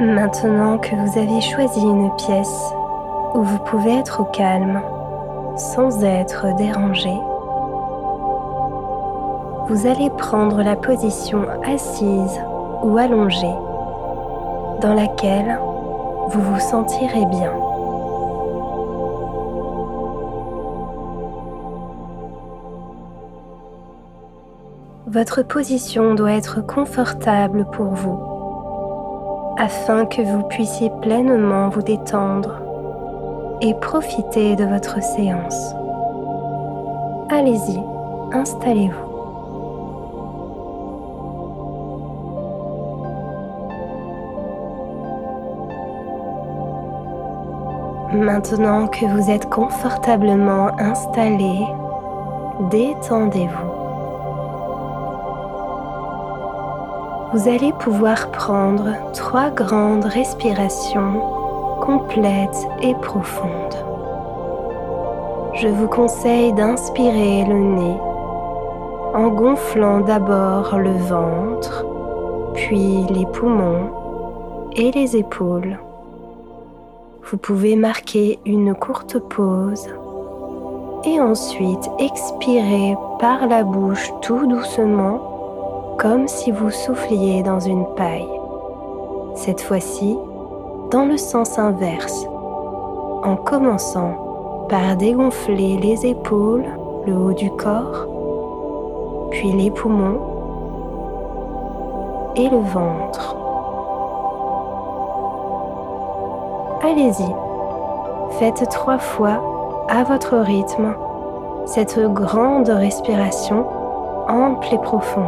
Maintenant que vous avez choisi une pièce où vous pouvez être au calme, sans être dérangé, vous allez prendre la position assise ou allongée dans laquelle vous vous sentirez bien. Votre position doit être confortable pour vous, afin que vous puissiez pleinement vous détendre et profiter de votre séance. Allez-y, installez-vous. Maintenant que vous êtes confortablement installé, détendez-vous. Vous allez pouvoir prendre 3 grandes respirations complètes et profondes. Je vous conseille d'inspirer le nez en gonflant d'abord le ventre, puis les poumons et les épaules. Vous pouvez marquer une courte pause et ensuite expirer par la bouche tout doucement, comme si vous souffliez dans une paille. Cette fois-ci, dans le sens inverse, en commençant par dégonfler les épaules, le haut du corps, puis les poumons et le ventre. Allez-y, faites 3 fois à votre rythme cette grande respiration ample et profonde.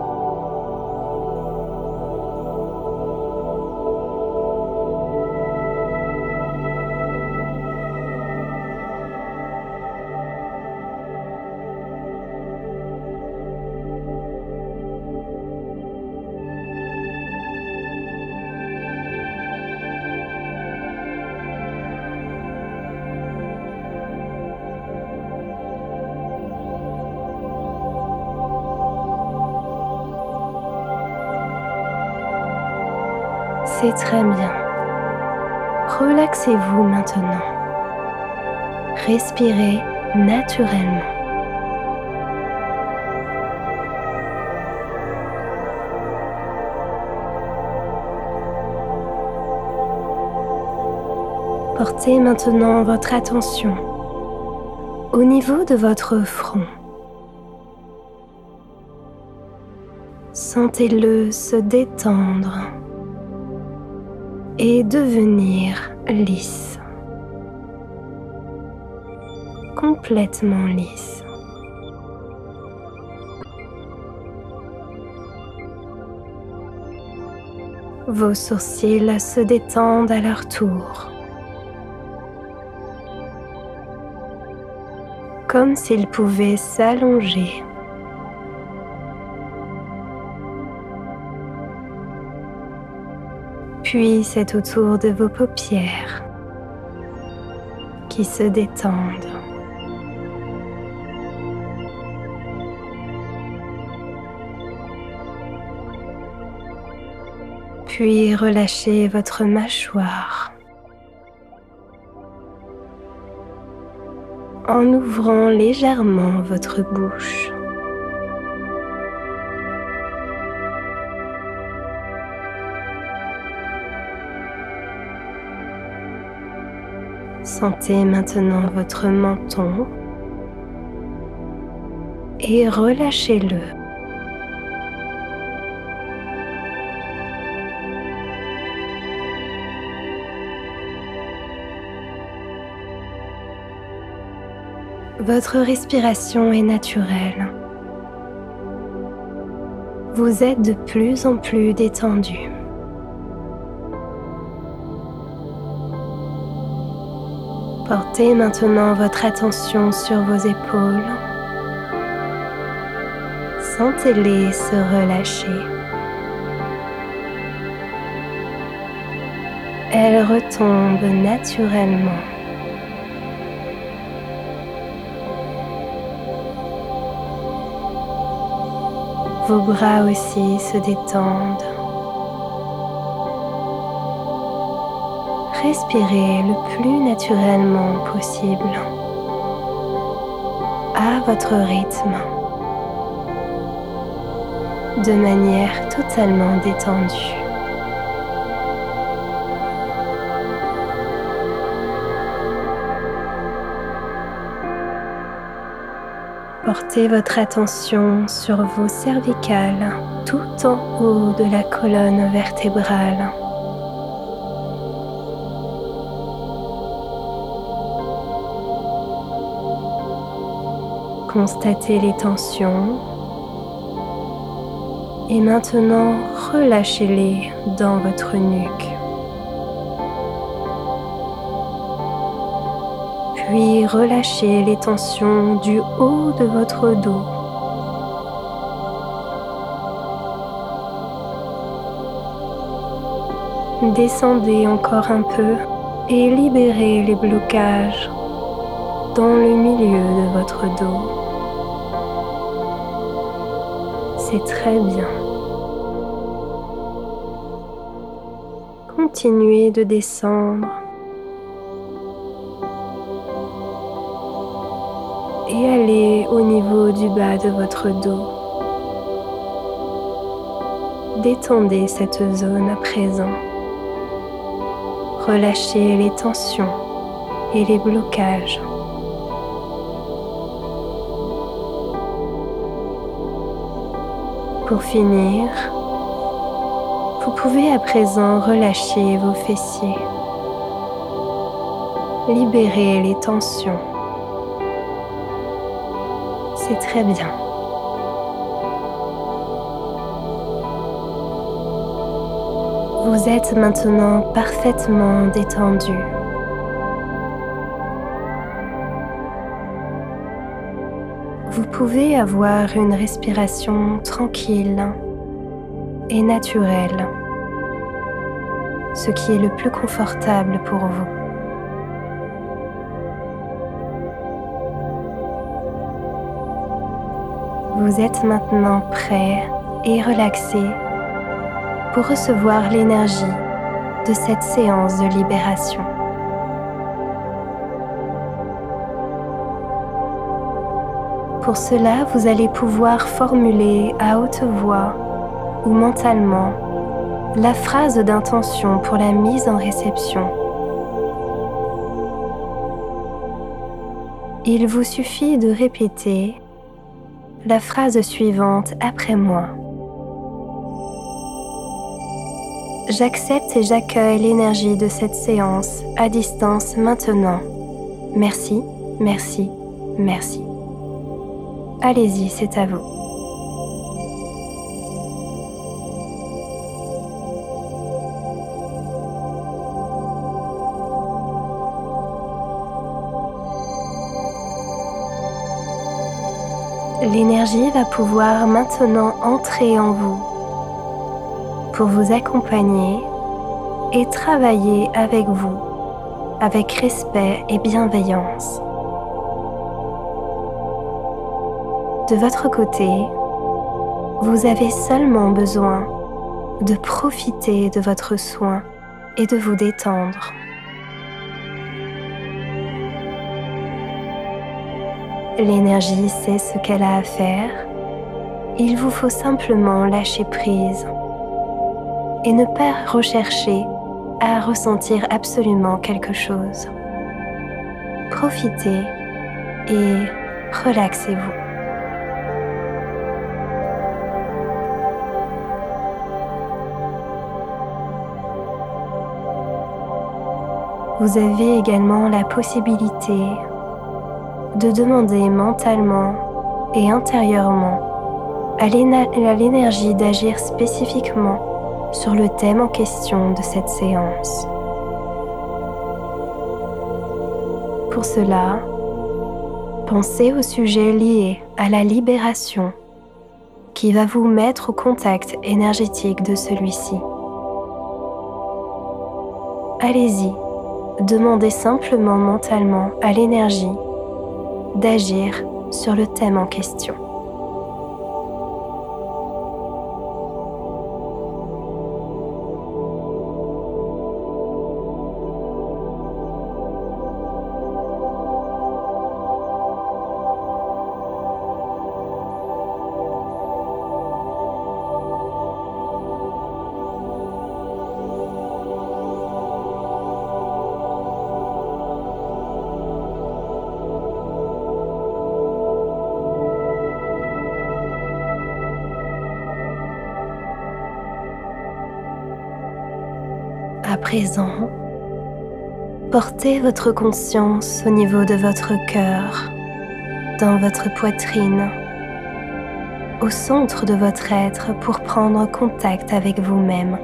C'est très bien. Relaxez-vous maintenant. Respirez naturellement. Portez maintenant votre attention au niveau de votre front. Sentez-le se détendre et devenir lisse, complètement lisse. Vos sourcils se détendent à leur tour, comme s'ils pouvaient s'allonger. Puis c'est au tour de vos paupières qui se détendent. Puis relâchez votre mâchoire en ouvrant légèrement votre bouche. Sentez maintenant votre menton et relâchez-le. Votre respiration est naturelle. Vous êtes de plus en plus détendu. Portez maintenant votre attention sur vos épaules. Sentez-les se relâcher. Elles retombent naturellement. Vos bras aussi se détendent. respirez le plus naturellement possible, à votre rythme, de manière totalement détendue. Portez votre attention sur vos cervicales tout en haut de la colonne vertébrale. Constatez les tensions et maintenant relâchez-les dans votre nuque. Puis relâchez les tensions du haut de votre dos. Descendez encore un peu et libérez les blocages dans le milieu de votre dos. C'est très bien. Continuez de descendre et allez au niveau du bas de votre dos. Détendez cette zone à présent. Relâchez les tensions et les blocages. Pour finir, vous pouvez à présent relâcher vos fessiers. Libérez les tensions. C'est très bien. Vous êtes maintenant parfaitement détendu. Vous pouvez avoir une respiration tranquille et naturelle, ce qui est le plus confortable pour vous. Vous êtes maintenant prêt et relaxé pour recevoir l'énergie de cette séance de libération. Pour cela, vous allez pouvoir formuler à haute voix ou mentalement la phrase d'intention pour la mise en réception. Il vous suffit de répéter la phrase suivante après moi. J'accepte et j'accueille l'énergie de cette séance à distance maintenant. Merci, merci, merci. Allez-y, c'est à vous. L'énergie va pouvoir maintenant entrer en vous pour vous accompagner et travailler avec vous, avec respect et bienveillance. De votre côté, vous avez seulement besoin de profiter de votre soin et de vous détendre. L'énergie sait ce qu'elle a à faire. Il vous faut simplement lâcher prise et ne pas rechercher à ressentir absolument quelque chose. Profitez et relaxez-vous. Vous avez également la possibilité de demander mentalement et intérieurement à l'énergie d'agir spécifiquement sur le thème en question de cette séance. Pour cela, pensez au sujet lié à la libération qui va vous mettre au contact énergétique de celui-ci. Allez-y, demandez simplement mentalement à l'énergie d'agir sur le thème en question. présent, portez votre conscience au niveau de votre cœur, dans votre poitrine, au centre de votre être pour prendre contact avec vous-même.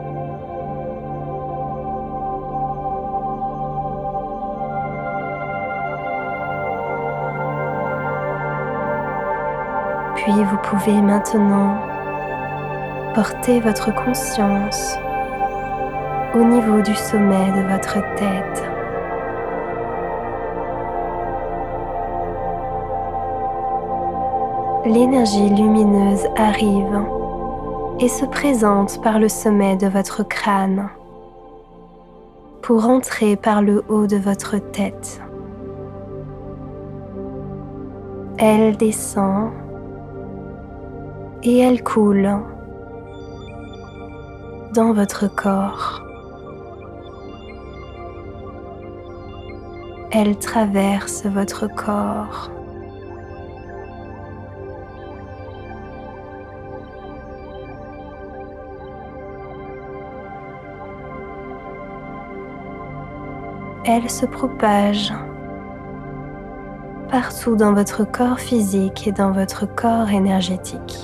Puis vous pouvez maintenant porter votre conscience au niveau du sommet de votre tête. L'énergie lumineuse arrive et se présente par le sommet de votre crâne pour entrer par le haut de votre tête. Elle descend et elle coule dans votre corps. Elle traverse votre corps. Elle se propage partout dans votre corps physique et dans votre corps énergétique.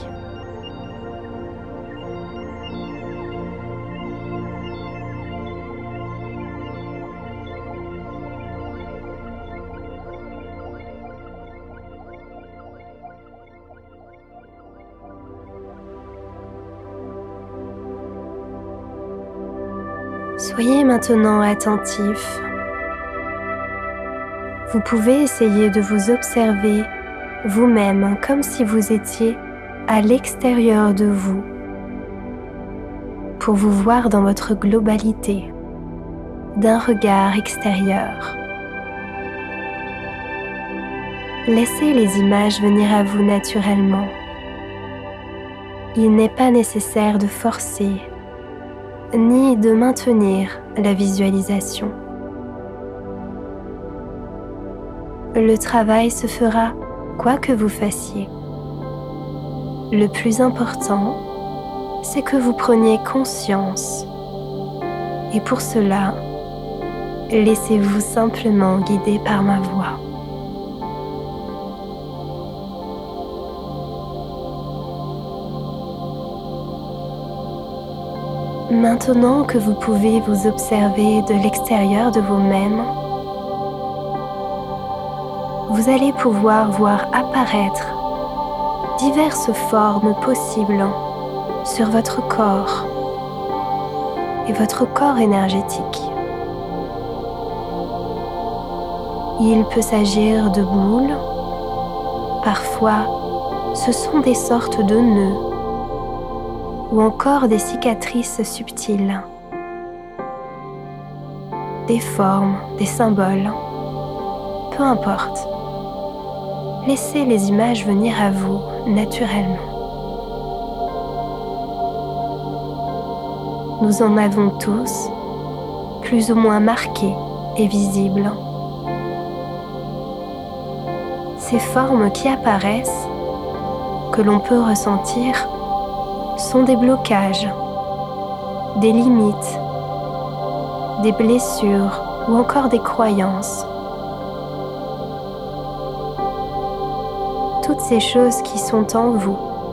Soyez maintenant attentif. Vous pouvez essayer de vous observer vous-même comme si vous étiez à l'extérieur de vous, pour vous voir dans votre globalité, d'un regard extérieur. Laissez les images venir à vous naturellement. Il n'est pas nécessaire de forcer ni de maintenir la visualisation. Le travail se fera quoi que vous fassiez. Le plus important, c'est que vous preniez conscience. Et pour cela, laissez-vous simplement guider par ma voix. Maintenant que vous pouvez vous observer de l'extérieur de vous-même, vous allez pouvoir voir apparaître diverses formes possibles sur votre corps et votre corps énergétique. Il peut s'agir de boules, parfois ce sont des sortes de nœuds ou encore des cicatrices subtiles, des formes, des symboles, peu importe. Laissez les images venir à vous naturellement. Nous en avons tous, plus ou moins marqués et visibles. Ces formes qui apparaissent, que l'on peut ressentir, sont des blocages, des limites, des blessures ou encore des croyances. Toutes ces choses qui sont en vous.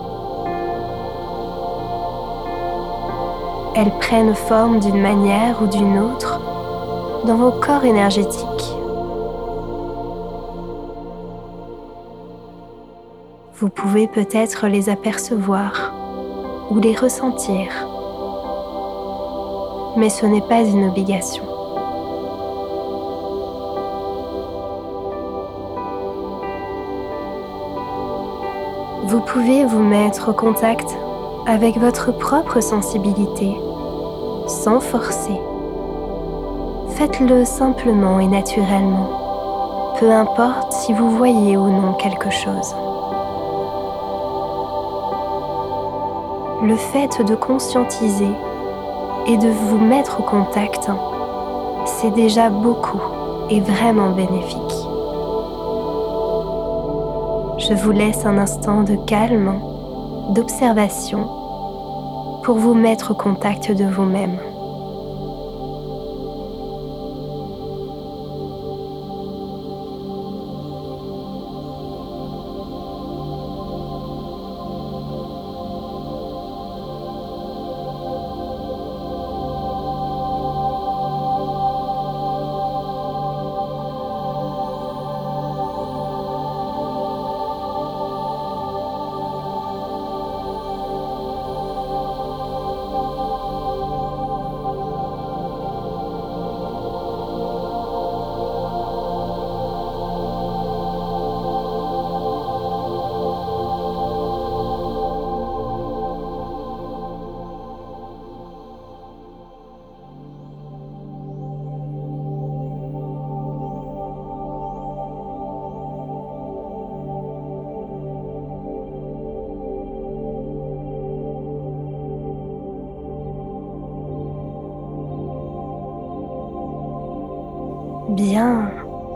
Elles prennent forme d'une manière ou d'une autre dans vos corps énergétiques. Vous pouvez peut-être les apercevoir ou les ressentir, mais ce n'est pas une obligation. Vous pouvez vous mettre au contact avec votre propre sensibilité, sans forcer. Faites-le simplement et naturellement, peu importe si vous voyez ou non quelque chose. Le fait de conscientiser et de vous mettre au contact, c'est déjà beaucoup et vraiment bénéfique. Je vous laisse un instant de calme, d'observation pour vous mettre au contact de vous-même. Bien.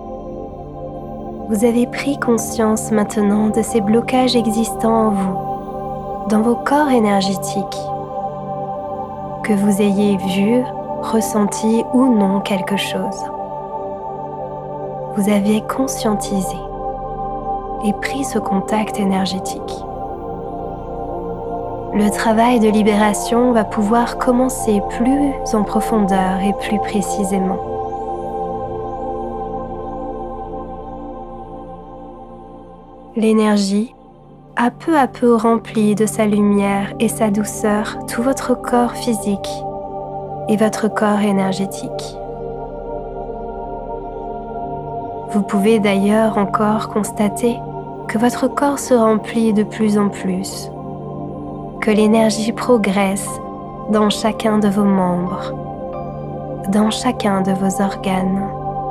Vous avez pris conscience maintenant de ces blocages existants en vous, dans vos corps énergétiques. Que vous ayez vu, ressenti ou non quelque chose. Vous avez conscientisé et pris ce contact énergétique. Le travail de libération va pouvoir commencer plus en profondeur et plus précisément. L'énergie a peu à peu rempli de sa lumière et sa douceur tout votre corps physique et votre corps énergétique. Vous pouvez d'ailleurs encore constater que votre corps se remplit de plus en plus, que l'énergie progresse dans chacun de vos membres, dans chacun de vos organes.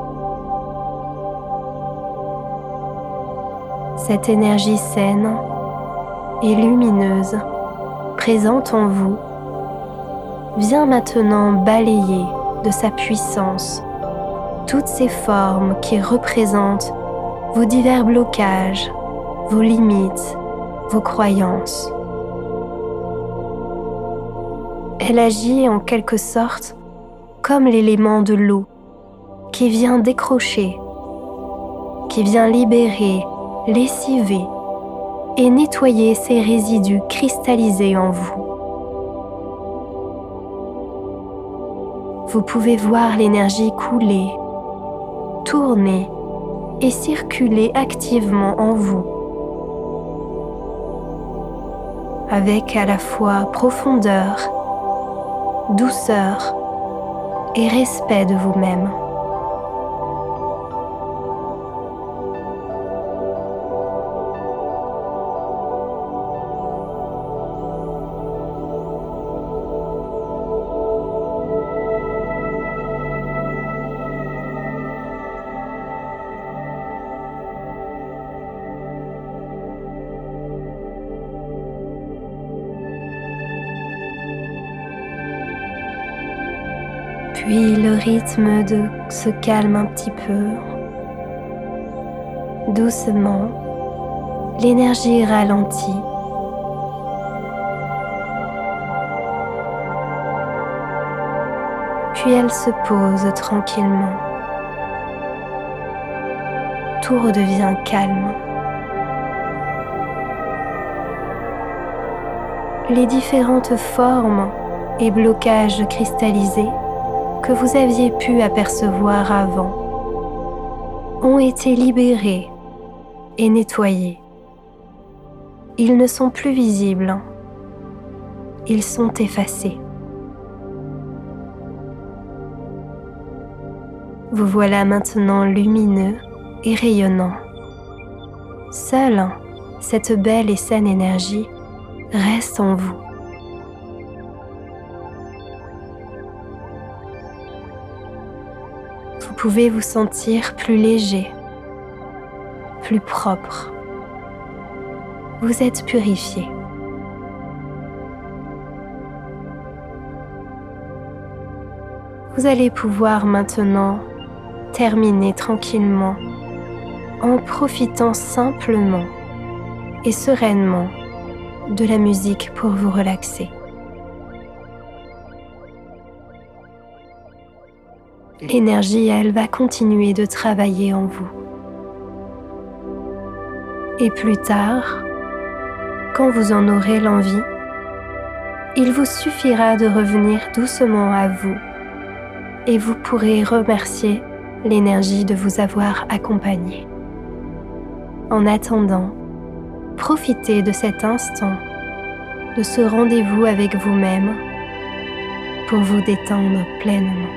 Cette énergie saine et lumineuse, présente en vous, vient maintenant balayer de sa puissance toutes ces formes qui représentent vos divers blocages, vos limites, vos croyances. Elle agit en quelque sorte comme l'élément de l'eau qui vient décrocher, qui vient libérer, lessiver et nettoyer ces résidus cristallisés en vous. Vous pouvez voir l'énergie couler, tourner et circuler activement en vous, avec à la fois profondeur, douceur et respect de vous-même. Puis le rythme se calme un petit peu. Doucement, l'énergie ralentit. Puis elle se pose tranquillement. Tout redevient calme. Les différentes formes et blocages cristallisés que vous aviez pu apercevoir avant ont été libérés et nettoyés. Ils ne sont plus visibles, ils sont effacés. Vous voilà maintenant lumineux et rayonnant. Seule cette belle et saine énergie reste en vous. Vous pouvez vous sentir plus léger, plus propre. Vous êtes purifié. Vous allez pouvoir maintenant terminer tranquillement en profitant simplement et sereinement de la musique pour vous relaxer. L'énergie, elle, va continuer de travailler en vous. Et plus tard, quand vous en aurez l'envie, il vous suffira de revenir doucement à vous et vous pourrez remercier l'énergie de vous avoir accompagné. En attendant, profitez de cet instant, de ce rendez-vous avec vous-même pour vous détendre pleinement.